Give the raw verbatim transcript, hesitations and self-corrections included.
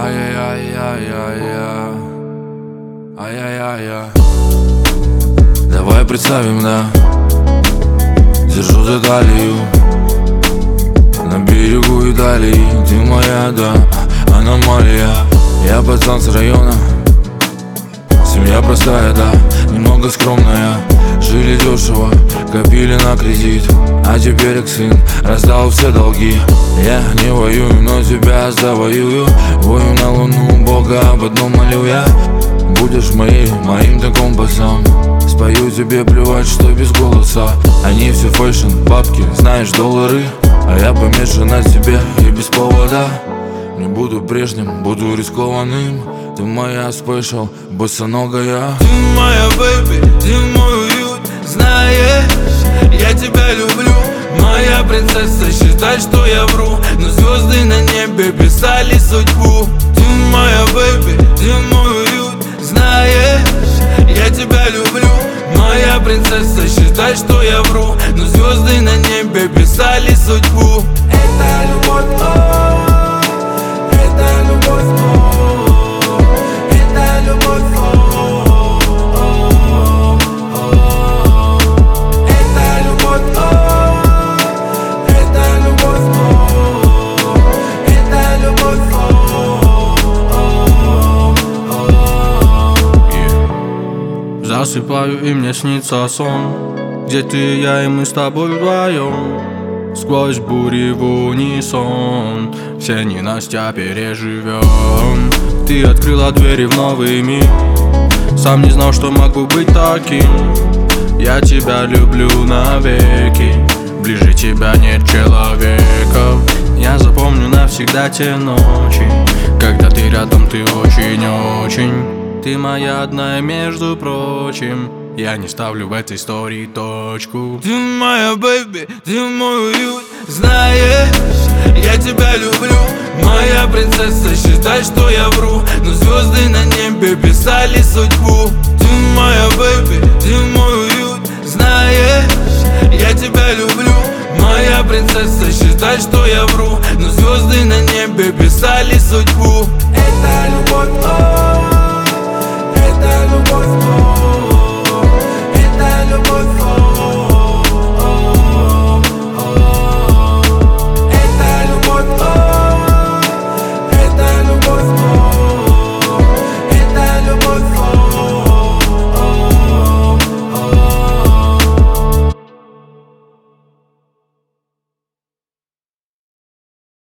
Ай-яй-яй-яй-яй-яй, ай-яй-яй-яй. Давай представим, да, держу за талию на берегу Италии. Ты моя, да, аномалия. Я пацан с района, семья простая, да, немного скромная. Жили дешево, копили на кредит, а теперь как сын раздал все долги. Я не воюю, но тебя завоюю. Вою на луну, Бога об одном молю я. Будешь моей, моим-то компасом. Спою тебе, плевать, что без голоса. Они все фэшн, бабки, знаешь, доллары. А я помешан на тебе и без повода. Не буду прежним, буду рискованным. Ты моя спешл, босоногая. Ты моя бэйби, ты мой уют. Знаешь, я тебя люблю. Моя принцесса, считай, что я вру, но звезды на небе писали судьбу. Ты моя бэйби, ты мой уют. Знаешь, я тебя люблю. Моя принцесса, считай, что я вру, но звезды на небе писали судьбу. Это любовь, о, это любовь, о, это любовь, о, это любовь, о, это любовь, о, это любовь, о. Засыпаю, и мне снится сон, где ты, я и мы с тобой вдвоем. Сквозь бури в унисон все ненастья переживем. Ты открыла двери в новый мир, сам не знал, что могу быть таким. Я тебя люблю навеки, ближе тебя нет человека. Я запомню навсегда те ночи, когда ты рядом, ты очень-очень. Ты моя одна, между прочим. Я не ставлю в этой истории точку. Ты моя бэйби, ты мой уют. Знаешь, я тебя люблю. Моя принцесса, считай, что я вру, но звезды на небе писали судьбу. Ты моя бэйби, ты мой уют. Знаешь, я тебя люблю. Моя принцесса, считай, что я вру, но звезды на небе писали судьбу. Это любовь, о, это любовь, о, это любовь, о.